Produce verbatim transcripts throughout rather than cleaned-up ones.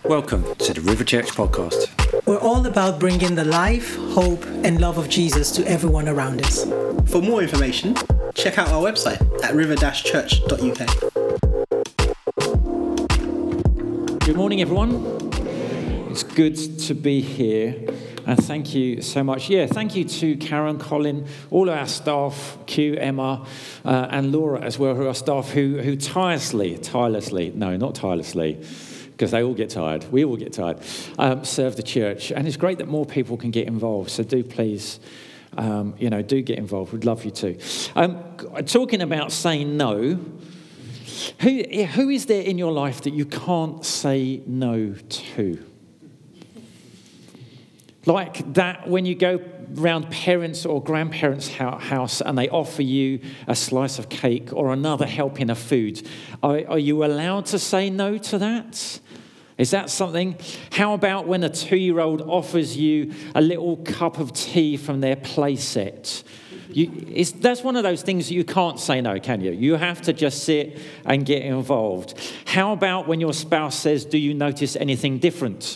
Welcome to the River Church podcast. We're all about bringing the life, hope, and love of Jesus to everyone around us. For more information, check out our website at river dash church dot u k. Good morning, everyone. It's good to be here, and thank you so much. Yeah, thank you to Karen, Colin, all of our staff, Q, Emma, uh, and Laura as well, who are staff who who tirelessly, tirelessly, no, not tirelessly, because they all get tired. We all get tired. Um, serve the church, and it's great that more people can get involved. So do please, um, you know, do get involved. We'd love you to. Um, talking about saying no. Who who is there in your life that you can't say no to? Like that when you go round parents' or grandparents' house and they offer you a slice of cake or another helping of food, are, are you allowed to say no to that? Is that something? How about when a two-year-old offers you a little cup of tea from their play set? You, it's, that's one of those things that you can't say no, can you? You have to just sit and get involved. How about when your spouse says, "Do you notice anything different?"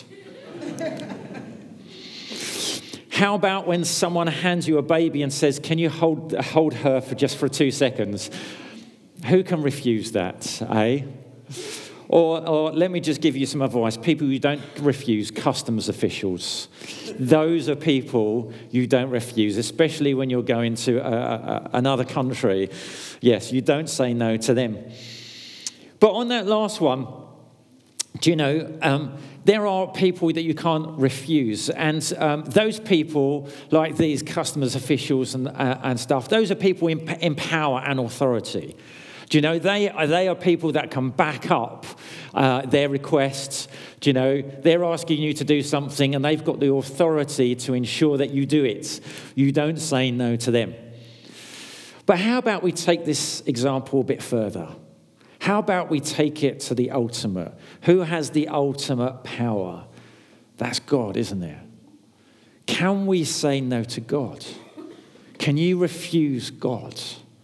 How about when someone hands you a baby and says, "Can you hold hold her for just for two seconds?" Who can refuse that, eh? Or, or let me just give you some advice. People you don't refuse, customs officials. Those are people you don't refuse, especially when you're going to a, a, another country. Yes, you don't say no to them. But on that last one, do you know, um, there are people that you can't refuse. And um, those people, like these customs officials and, uh, and stuff, those are people in, in power and authority. Do you know, they, they are people that can back up uh, their requests. Do you know, they're asking you to do something and they've got the authority to ensure that you do it. You don't say no to them. But how about we take this example a bit further? How about we take it to the ultimate? Who has the ultimate power? That's God, isn't it? Can we say no to God? Can you refuse God?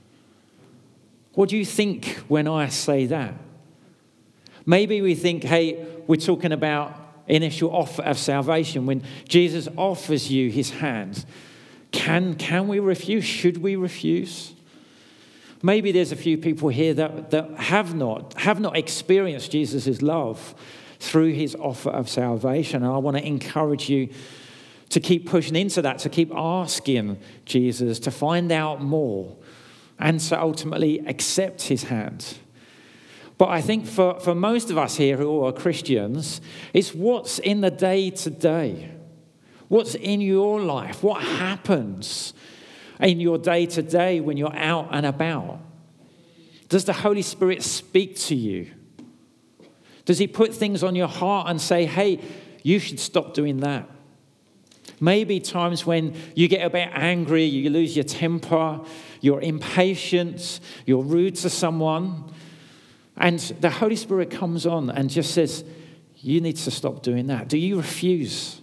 What do you think when I say that? Maybe we think, hey, we're talking about initial offer of salvation. When Jesus offers you his hand, can, can we refuse? Should we refuse? Maybe there's a few people here that, that have not have not experienced Jesus' love through his offer of salvation. And I want to encourage you to keep pushing into that, to keep asking Jesus to find out more and to ultimately accept his hand. But I think for, for most of us here who are Christians, it's what's in the day-to-day. What's in your life? What happens in your day-to-day when you're out and about? Does the Holy Spirit speak to you? Does he put things on your heart and say, hey, you should stop doing that? Maybe times when you get a bit angry, you lose your temper, you're impatient, you're rude to someone, and the Holy Spirit comes on and just says, you need to stop doing that. Do you refuse?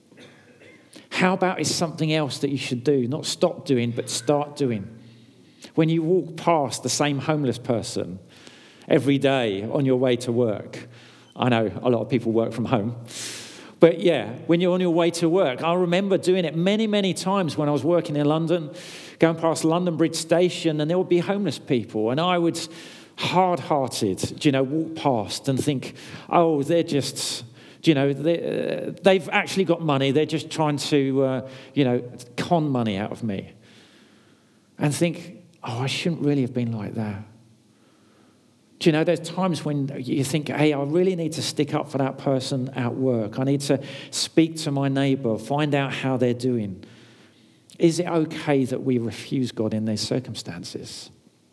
How about it's something else that you should do? Not stop doing, but start doing. When you walk past the same homeless person every day on your way to work. I know a lot of people work from home. But yeah, when you're on your way to work, I remember doing it many, many times when I was working in London, going past London Bridge Station, and there would be homeless people. And I would, hard-hearted, you know, walk past and think, oh, they're just... Do you know, they, uh, they've actually got money. They're just trying to, uh, you know, con money out of me. And think, oh, I shouldn't really have been like that. Do you know, there's times when you think, hey, I really need to stick up for that person at work. I need to speak to my neighbour, find out how they're doing. Is it okay that we refuse God in these circumstances?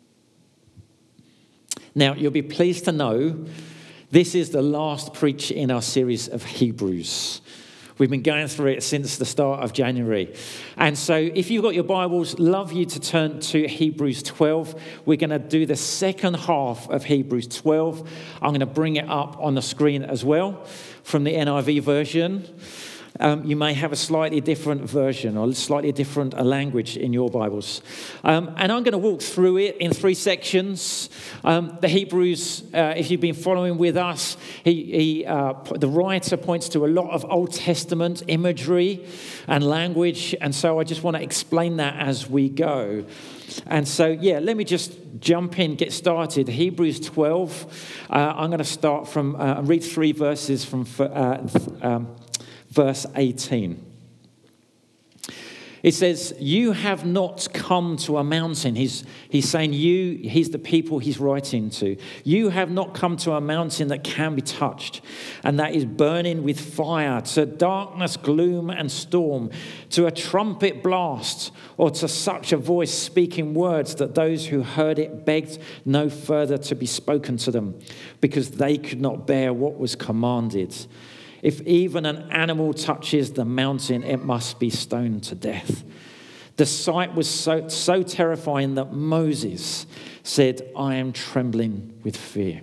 Now, you'll be pleased to know this is the last preach in our series of Hebrews. We've been going through it since the start of January. And so if you've got your Bibles, love you to turn to Hebrews twelve. We're going to do the second half of Hebrews twelve. I'm going to bring it up on the screen as well from the N I V version. Um, you may have a slightly different version or slightly different uh, language in your Bibles. Um, and I'm going to walk through it in three sections. Um, the Hebrews, uh, if you've been following with us, he, he, uh, the writer points to a lot of Old Testament imagery and language. And so I just want to explain that as we go. And so, yeah, let me just jump in, get started. Hebrews twelve. Uh, I'm going to start from, uh, read three verses from uh, um, verse eighteen. It says, you have not come to a mountain. He's, he's saying you, he's the people he's writing to. You have not come to a mountain that can be touched and that is burning with fire, to darkness, gloom and storm, to a trumpet blast, or to such a voice speaking words that those who heard it begged no further to be spoken to them, because they could not bear what was commanded. If even an animal touches the mountain, it must be stoned to death. The sight was so, so terrifying that Moses said, I am trembling with fear.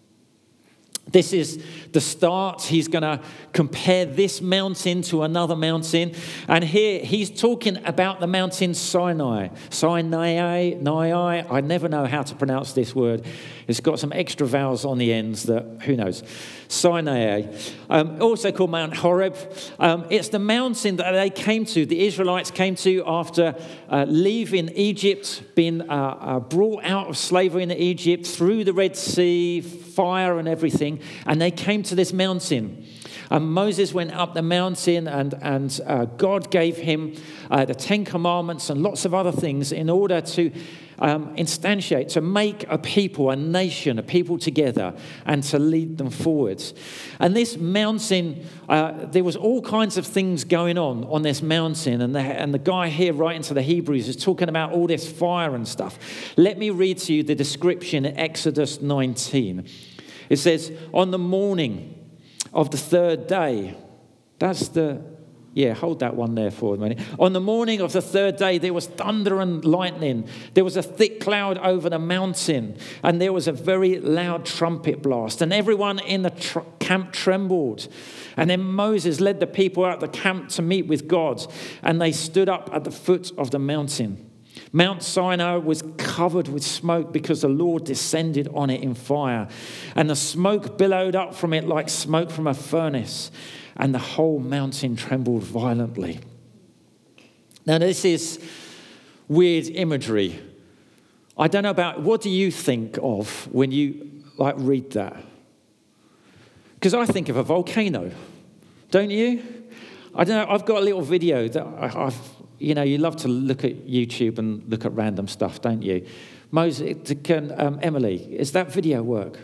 This is the start. He's going to compare this mountain to another mountain. And here he's talking about the mountain Sinai. Sinai, Sinai. I never know how to pronounce this word. It's got some extra vowels on the ends that, who knows. Sinai, um, also called Mount Horeb. Um, it's the mountain that they came to, the Israelites came to after uh, leaving Egypt, being uh, uh, brought out of slavery in Egypt, through the Red Sea, fire and everything, and they came to this mountain. And Moses went up the mountain, and, and uh, God gave him uh, the Ten Commandments and lots of other things in order to um, instantiate, to make a people, a nation, a people together, and to lead them forwards. And this mountain, uh, there was all kinds of things going on on this mountain. And the, and the guy here writing to the Hebrews is talking about all this fire and stuff. Let me read to you the description in Exodus nineteen. It says, on the morning of the third day, that's the, yeah, hold that one there for a minute. On the morning of the third day, there was thunder and lightning. There was a thick cloud over the mountain, and there was a very loud trumpet blast, and everyone in the tr- camp trembled. And then Moses led the people out of the camp to meet with God, and they stood up at the foot of the mountain. Mount Sinai was covered with smoke because the Lord descended on it in fire. And the smoke billowed up from it like smoke from a furnace. And the whole mountain trembled violently. Now, this is weird imagery. I don't know about, what do you think of when you like read that? Because I think of a volcano, don't you? I don't know, I've got a little video that I, I've You know, you love to look at YouTube and look at random stuff, don't you? Moses, can, um, Emily, is that video work?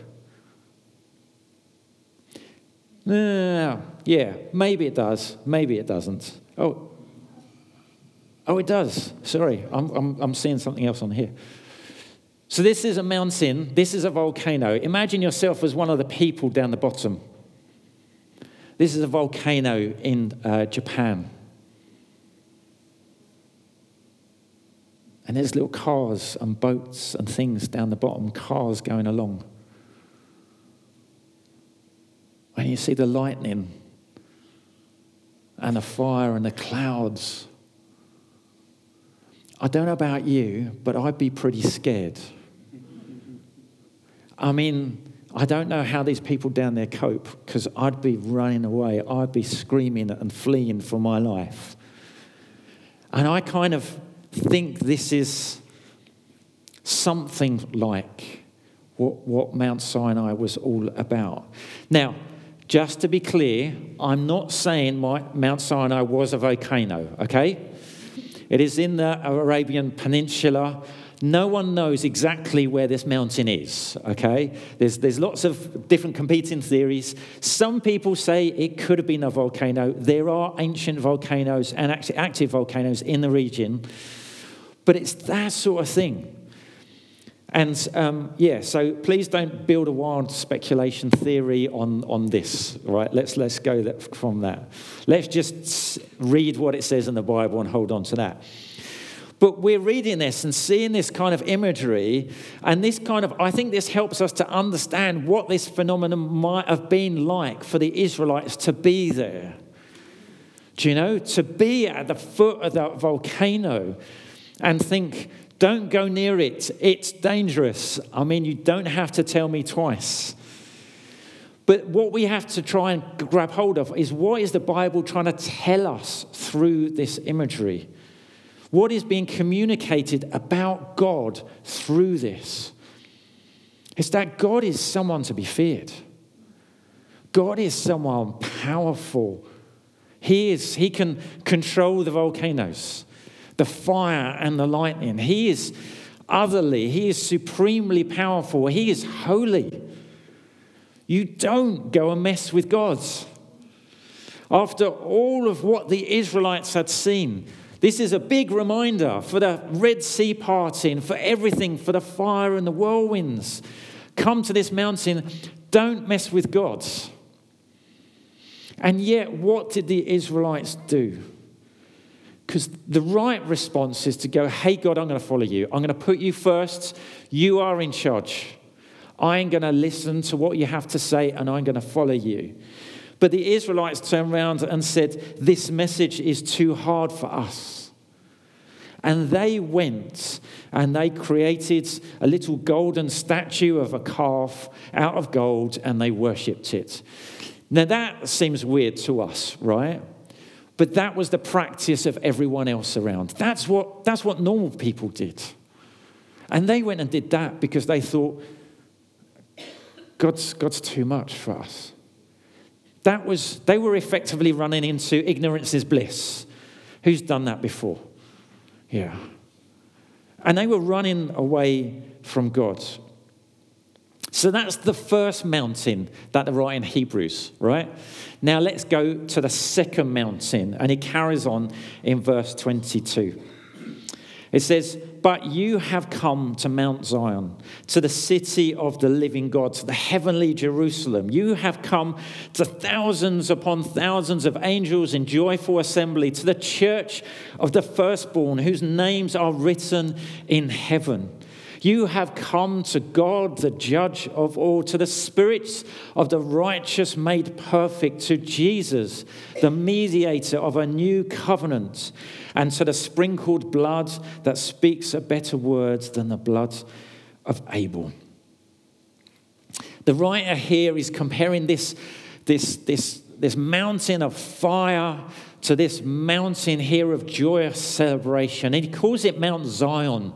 No, yeah, maybe it does, maybe it doesn't. Oh, oh, it does. Sorry, I'm, I'm, I'm seeing something else on here. So this is a mountain. This is a volcano. Imagine yourself as one of the people down the bottom. This is a volcano in uh, Japan. And there's little cars and boats and things down the bottom, cars going along. And you see the lightning and the fire and the clouds. I don't know about you, but I'd be pretty scared. I mean, I don't know how these people down there cope, because I'd be running away. I'd be screaming and fleeing for my life. And I kind of think this is something like what, what Mount Sinai was all about. Now, just to be clear, I'm not saying my, Mount Sinai was a volcano, okay? It is in the Arabian Peninsula. No one knows exactly where this mountain is, okay? There's, there's lots of different competing theories. Some people say it could have been a volcano. There are ancient volcanoes and actually active volcanoes in the region. But it's that sort of thing. And um, yeah, so please don't build a wild speculation theory on, on this, right? Let's let's go that, from that. Let's just read what it says in the Bible and hold on to that. But we're reading this and seeing this kind of imagery, and this kind of, I think this helps us to understand what this phenomenon might have been like for the Israelites to be there. Do you know? To be at the foot of that volcano and think, don't go near it, it's dangerous. I mean, you don't have to tell me twice. But what we have to try and grab hold of is, what is the Bible trying to tell us through this imagery? What is being communicated about God through this? It's that God is someone to be feared. God is someone powerful. He is. He can control the volcanoes, the fire and the lightning. He is otherly. He is supremely powerful. He is holy. You don't go and mess with God. After all of what the Israelites had seen, this is a big reminder for the Red Sea parting, for everything, for the fire and the whirlwinds. Come to this mountain, don't mess with God. And yet, what did the Israelites do? Because the right response is to go, hey, God, I'm going to follow you. I'm going to put you first. You are in charge. I'm going to listen to what you have to say, and I'm going to follow you. But the Israelites turned around and said, this message is too hard for us. And they went and they created a little golden statue of a calf out of gold, and they worshipped it. Now that seems weird to us, right? But that was the practice of everyone else around. That's what, that's what normal people did. And they went and did that because they thought, God's, God's too much for us. That was, they were effectively running into ignorance is bliss. Who's done that before? Yeah. And they were running away from God. So that's the first mountain that they're writing Hebrews, right? Now let's go to the second mountain. And he carries on in verse twenty-two. It says, but you have come to Mount Zion, to the city of the living God, to the heavenly Jerusalem. You have come to thousands upon thousands of angels in joyful assembly, to the church of the firstborn, whose names are written in heaven. You have come to God, the judge of all, to the spirits of the righteous made perfect, to Jesus, the mediator of a new covenant, and to the sprinkled blood that speaks a better word than the blood of Abel. The writer here is comparing this, this, this, this mountain of fire to this mountain here of joyous celebration. And he calls it Mount Zion.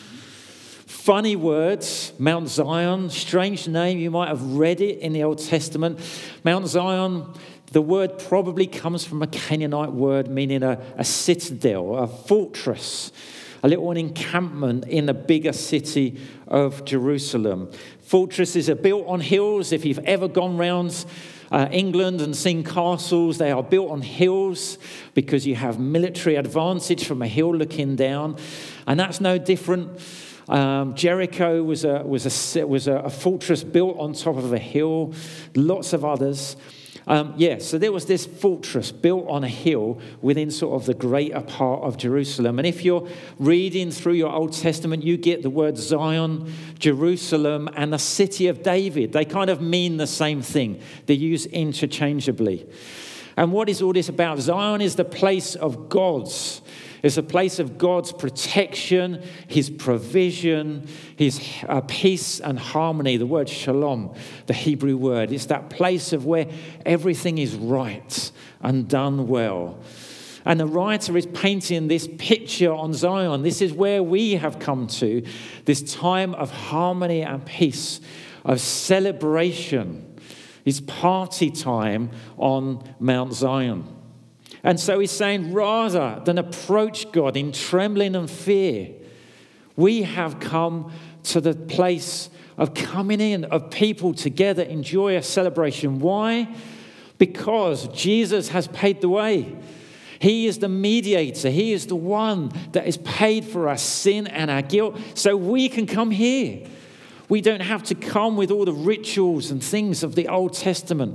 Funny words, Mount Zion, strange name. You might have read it in the Old Testament. Mount Zion, the word probably comes from a Canaanite word meaning a, a citadel, a fortress, a little encampment in the bigger city of Jerusalem. Fortresses are built on hills. If you've ever gone round uh, England and seen castles, they are built on hills because you have military advantage from a hill looking down. And that's no different. Um, Jericho was a was a was a fortress built on top of a hill. Lots of others. Um, yeah, so there was this fortress built on a hill within sort of the greater part of Jerusalem. And if you're reading through your Old Testament, you get the word Zion, Jerusalem, and the city of David. They kind of mean the same thing. They're used interchangeably. And what is all this about? Zion is the place of God's. It's a place of God's protection, his provision, his uh, peace and harmony. The word shalom, the Hebrew word. It's that place of where everything is right and done well. And the writer is painting this picture on Zion. This is where we have come to, this time of harmony and peace, of celebration. It's party time on Mount Zion. And so he's saying, rather than approach God in trembling and fear, we have come to the place of coming in, of people together in joyous celebration. Why? Because Jesus has paid the way. He is the mediator. He is the one that has paid for our sin and our guilt, so we can come here. We don't have to come with all the rituals and things of the Old Testament.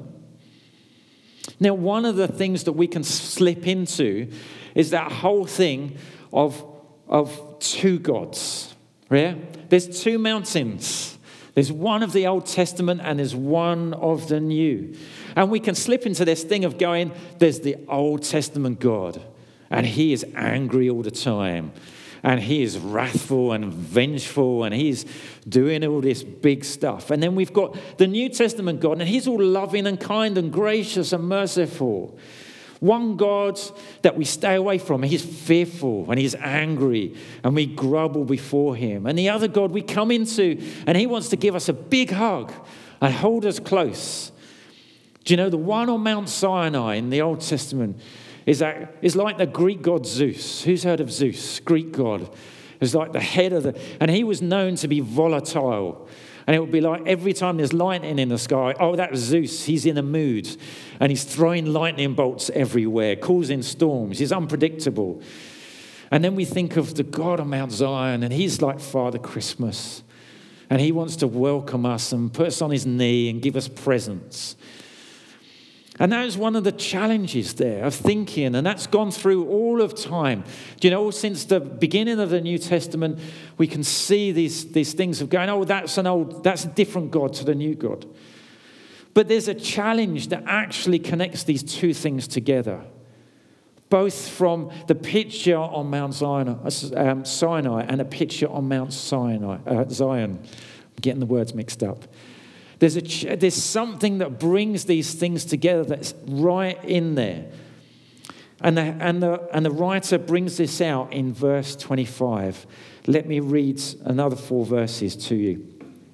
Now, one of the things that we can slip into is that whole thing of, of two gods. Yeah? There's two mountains. There's one of the Old Testament and there's one of the New. And we can slip into this thing of going, there's the Old Testament God, and he is angry all the time. And he is wrathful and vengeful, and he's doing all this big stuff. And then we've got the New Testament God, and he's all loving and kind and gracious and merciful. One God that we stay away from, he's fearful and he's angry and we grovel before him. And the other God we come into and he wants to give us a big hug and hold us close. Do you know, the one on Mount Sinai in the Old Testament is, that, is like the Greek god Zeus. Who's heard of Zeus? Greek god. It's like the head of the... And he was known to be volatile. And it would be like every time there's lightning in the sky, oh, that's Zeus. He's in a mood. And he's throwing lightning bolts everywhere, causing storms. He's unpredictable. And then we think of the God on Mount Zion, and he's like Father Christmas. And he wants to welcome us and put us on his knee and give us presents. And that is one of the challenges there of thinking, and that's gone through all of time. Do you know, since the beginning of the New Testament, we can see these, these things of going, oh, that's an old, that's a different God to the new God. But there's a challenge that actually connects these two things together, both from the picture on Mount Sinai, um, Sinai and a picture on Mount Sinai, uh, Zion. I'm getting the words mixed up. There's, a, there's something that brings these things together that's right in there. And the, and, the, and the writer brings this out in verse twenty-five. Let me read another four verses to you.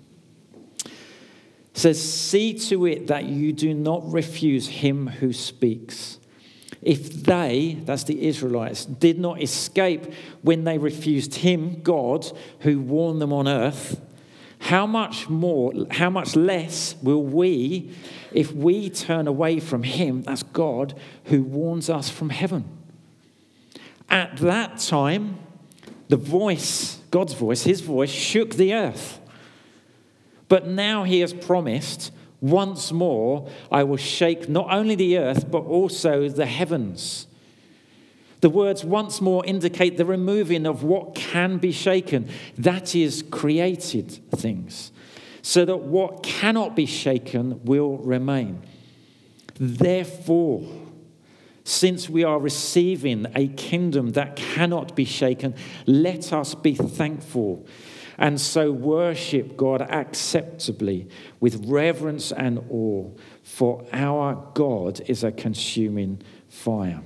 It says, see to it that you do not refuse him who speaks. If they, that's the Israelites, did not escape when they refused him, God, who warned them on earth, How much more, how much less will we if we turn away from him, that's God, who warns us from heaven? At that time, the voice, God's voice, his voice, shook the earth. But now he has promised, once more, I will shake not only the earth, but also the heavens. The words once more indicate the removing of what can be shaken, that is, created things, so that what cannot be shaken will remain. Therefore, since we are receiving a kingdom that cannot be shaken, let us be thankful and so worship God acceptably with reverence and awe, for our God is a consuming fire.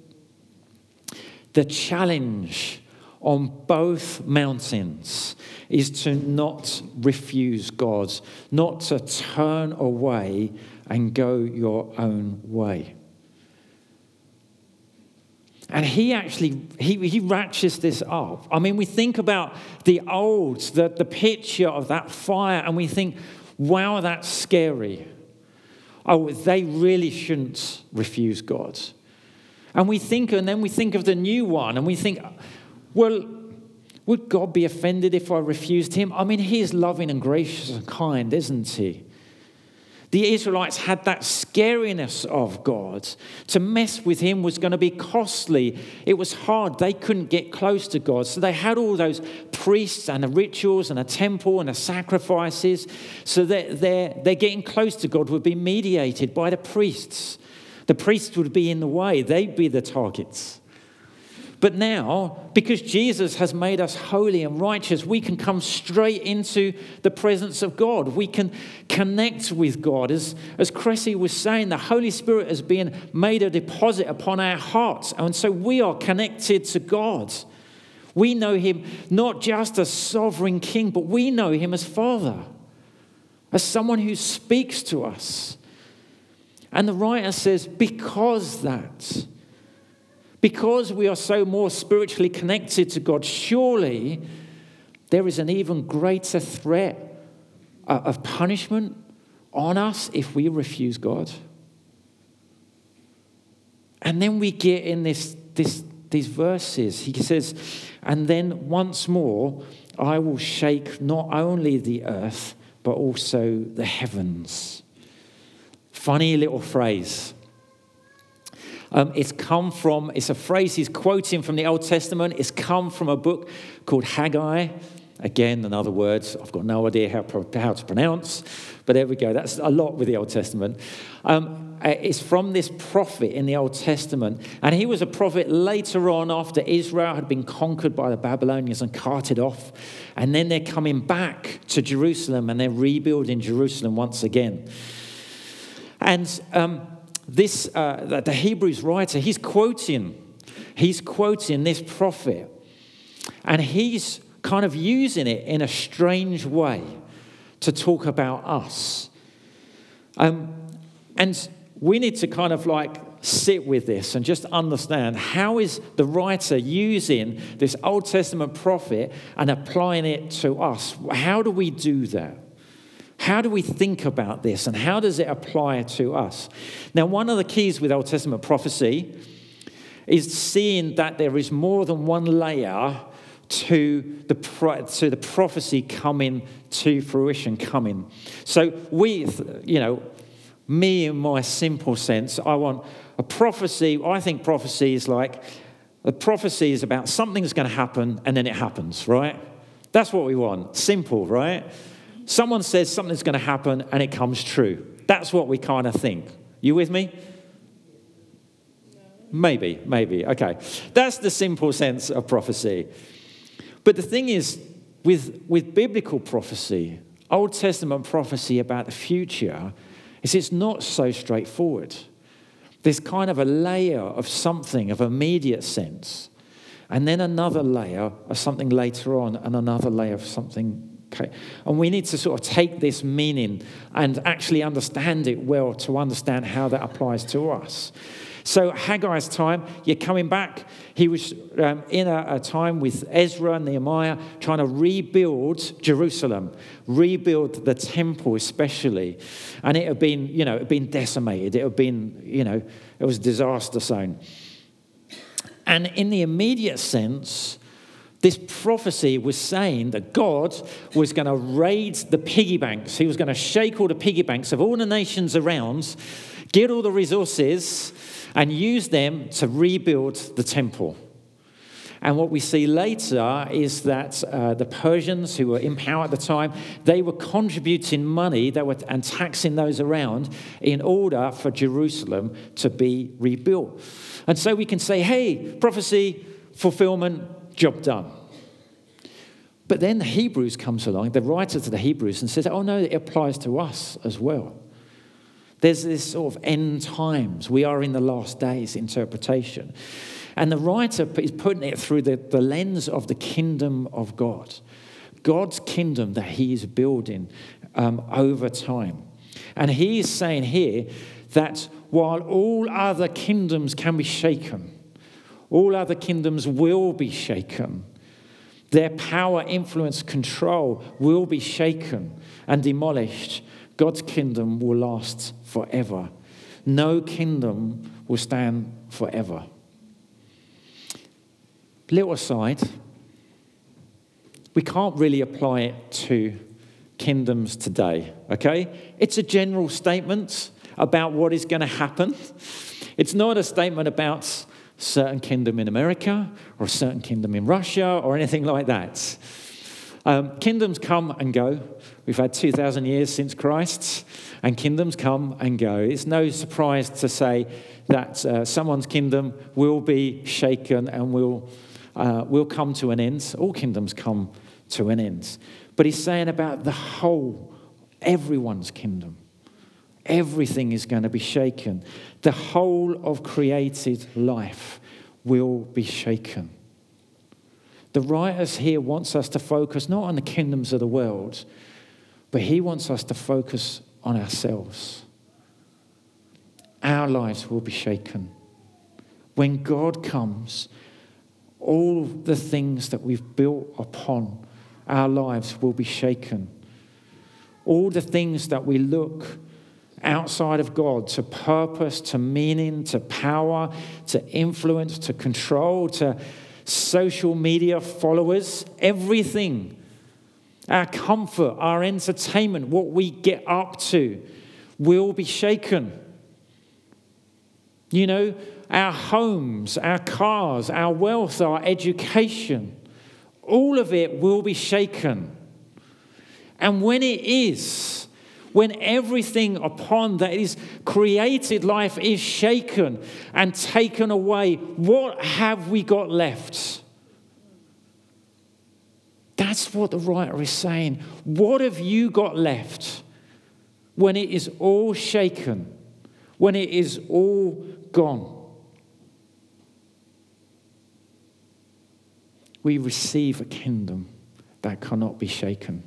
The challenge on both mountains is to not refuse God, not to turn away and go your own way. And he actually, he, he ratchets this up. I mean, we think about the old, the, the picture of that fire, and we think, wow, that's scary. Oh, they really shouldn't refuse God. And we think, and then we think of the new one, and we think, well, would God be offended if I refused him? I mean, he is loving and gracious and kind, isn't he? The Israelites had that scariness of God. To mess with him was going to be costly. It was hard. They couldn't get close to God. So they had all those priests and the rituals and a temple and the sacrifices. So that they're, they're getting close to God would be mediated by the priests. The priests would be in the way. They'd be the targets. But now, because Jesus has made us holy and righteous, we can come straight into the presence of God. We can connect with God. As, as Cressy was saying, the Holy Spirit has been made a deposit upon our hearts. And so we are connected to God. We know him not just as sovereign king, but we know him as Father, as someone who speaks to us. And the writer says, because that... Because we are so more spiritually connected to God, surely there is an even greater threat of punishment on us if we refuse God. And then we get in this, this, these verses. He says, and then once more, I will shake not only the earth, but also the heavens. Funny little phrase. Um, it's come from, it's a phrase he's quoting from the Old Testament. It's come from a book called Haggai. Again, another word I've got no idea how, pro- how to pronounce, but there we go. That's a lot with the Old Testament. Um, it's from this prophet in the Old Testament, and he was a prophet later on after Israel had been conquered by the Babylonians and carted off, and then they're coming back to Jerusalem and they're rebuilding Jerusalem once again. And um, this, uh, the Hebrews writer, he's quoting, he's quoting this prophet, and he's kind of using it in a strange way to talk about us. Um, and we need to kind of like sit with this and just understand, how is the writer using this Old Testament prophet and applying it to us? How do we do that? How do we think about this, and how does it apply to us? Now, one of the keys with Old Testament prophecy is seeing that there is more than one layer to the pro- to the prophecy coming to fruition, coming. So we, you know, me in my simple sense, I want a prophecy. I think prophecy is like, a prophecy is about something's going to happen and then it happens, right? That's what we want. Simple, right? Someone says something's going to happen and it comes true. That's what we kind of think. You with me? Maybe, maybe. Okay. That's the simple sense of prophecy. But the thing is, with, with biblical prophecy, Old Testament prophecy about the future, is it's not so straightforward. There's kind of a layer of something of immediate sense, and then another layer of something later on, and another layer of something. Okay. And we need to sort of take this meaning and actually understand it well to understand how that applies to us. So Haggai's time, you're coming back. He was um, in a, a time with Ezra and Nehemiah trying to rebuild Jerusalem, rebuild the temple especially. And it had been, you know, it had been decimated. It had been, you know, it was disaster zone. And in the immediate sense, this prophecy was saying that God was going to raid the piggy banks. He was going to shake all the piggy banks of all the nations around, get all the resources, and use them to rebuild the temple. And what we see later is that uh, the Persians, who were in power at the time, they were contributing money they were, and taxing those around in order for Jerusalem to be rebuilt. And so we can say, hey, prophecy, fulfillment, job done. But then the Hebrews comes along, the writer to the Hebrews, and says, oh no, it applies to us as well. There's this sort of end times. We are in the last days interpretation. And the writer is putting it through the, the lens of the kingdom of God. God's kingdom that he is building um, over time. And he is saying here that while all other kingdoms can be shaken, all other kingdoms will be shaken. Their power, influence, control will be shaken and demolished. God's kingdom will last forever. No kingdom will stand forever. Little aside, we can't really apply it to kingdoms today, okay? It's a general statement about what is going to happen. It's not a statement about a certain kingdom in America or a certain kingdom in Russia or anything like that. Um, kingdoms come and go. We've had two thousand years since Christ, and kingdoms come and go. It's no surprise to say that uh, someone's kingdom will be shaken and will, uh, will come to an end. All kingdoms come to an end. But he's saying about the whole, everyone's kingdom. Everything is going to be shaken. The whole of created life will be shaken. The writer here wants us to focus not on the kingdoms of the world, but he wants us to focus on ourselves. Our lives will be shaken. When God comes, all the things that we've built upon our lives will be shaken. All the things that we look outside of God to purpose, to meaning, to power, to influence, to control, to social media followers, everything, our comfort, our entertainment, what we get up to will be shaken. You know, our homes, our cars, our wealth, our education, all of it will be shaken. And when it is, when everything upon that is created life is shaken and taken away, what have we got left? That's what the writer is saying. What have you got left when it is all shaken, when it is all gone? We receive a kingdom that cannot be shaken.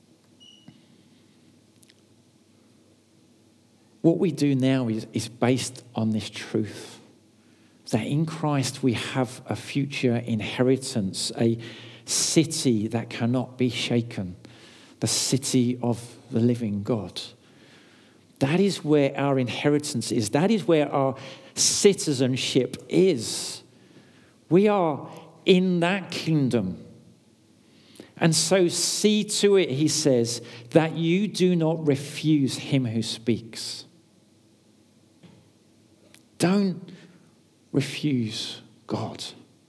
What we do now is, is based on this truth, that in Christ we have a future inheritance, a city that cannot be shaken, the city of the living God. That is where our inheritance is. That is where our citizenship is. We are in that kingdom. And so see to it, he says, that you do not refuse him who speaks. Don't refuse God.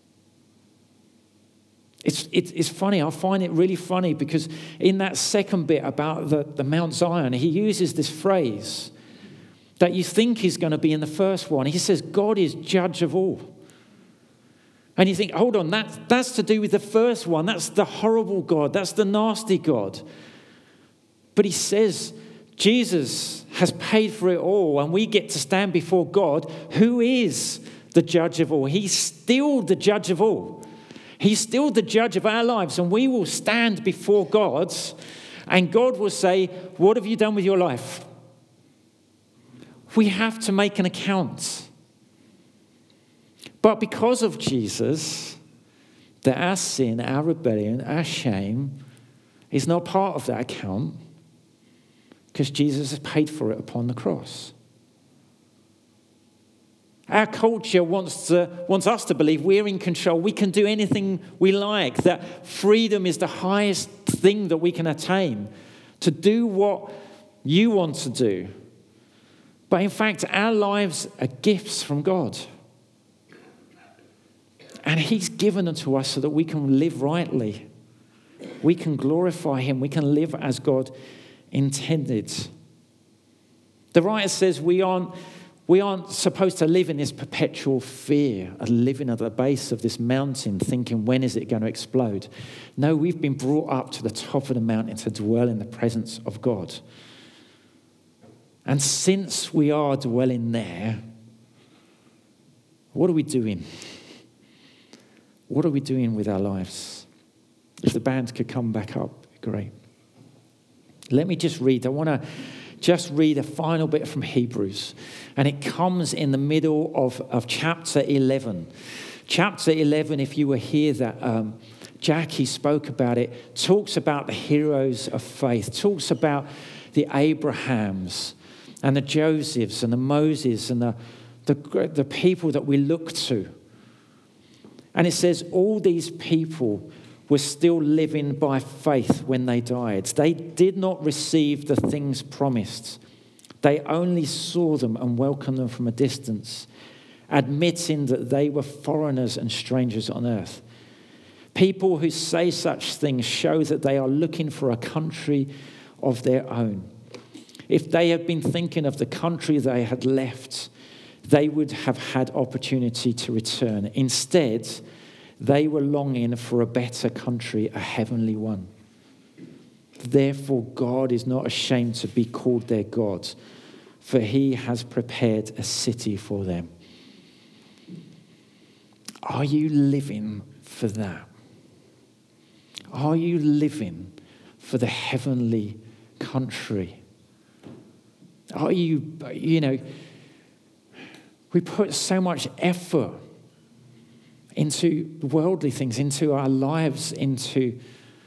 It's, it's, it's funny. I find it really funny because in that second bit about the, the Mount Zion, he uses this phrase that you think is going to be in the first one. He says, God is judge of all. And you think, hold on, that, that's to do with the first one. That's the horrible God. That's the nasty God. But he says, Jesus has paid for it all, and we get to stand before God, who is the judge of all. He's still the judge of all. He's still the judge of our lives, and we will stand before God, and God will say, what have you done with your life? We have to make an account. But because of Jesus, that our sin, our rebellion, our shame is not part of that account, because Jesus has paid for it upon the cross. Our culture wants to, wants us to believe we're in control. We can do anything we like, that freedom is the highest thing that we can attain, to do what you want to do. But in fact, our lives are gifts from God. And he's given them to us so that we can live rightly. We can glorify him. We can live as God intended. The writer says we aren't, we aren't supposed to live in this perpetual fear of living at the base of this mountain thinking, when is it going to explode? No, we've been brought up to the top of the mountain to dwell in the presence of God. And since we are dwelling there, what are we doing? What are we doing with our lives? If the band could come back up, great. Let me just read. I want to just read a final bit from Hebrews. And it comes in the middle of, of chapter eleven. Chapter eleven, if you were here, that um, Jackie spoke about it, talks about the heroes of faith, talks about the Abrahams and the Josephs and the Moses and the, the, the people that we look to. And it says all these people were still living by faith when they died. They did not receive the things promised. They only saw them and welcomed them from a distance, admitting that they were foreigners and strangers on earth. People who say such things show that they are looking for a country of their own. If they had been thinking of the country they had left, they would have had opportunity to return. Instead, they were longing for a better country, a heavenly one. Therefore, God is not ashamed to be called their God, for he has prepared a city for them. Are you living for that? Are you living for the heavenly country? Are you, you know, we put so much effort into worldly things, into our lives, into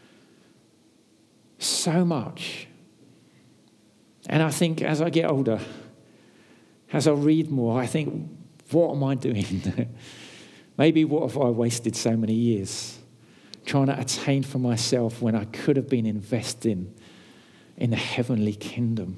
so much. And I think as I get older, as I read more, I think, what am I doing? Maybe what have I wasted so many years trying to attain for myself when I could have been investing in the heavenly kingdom?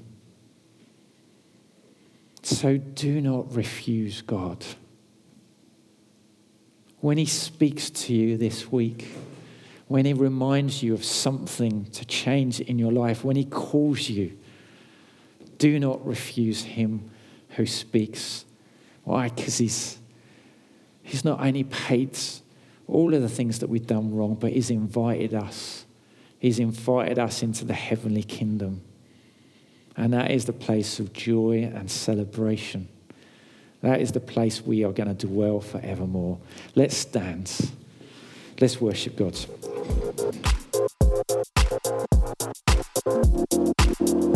So do not refuse God. When he speaks to you this week, when he reminds you of something to change in your life, when he calls you, do not refuse him who speaks. Why? Because he's, he's not only paid all of the things that we've done wrong, but he's invited us. He's invited us into the heavenly kingdom. And that is the place of joy and celebration. That is the place we are going to dwell forevermore. Let's stand. Let's worship God.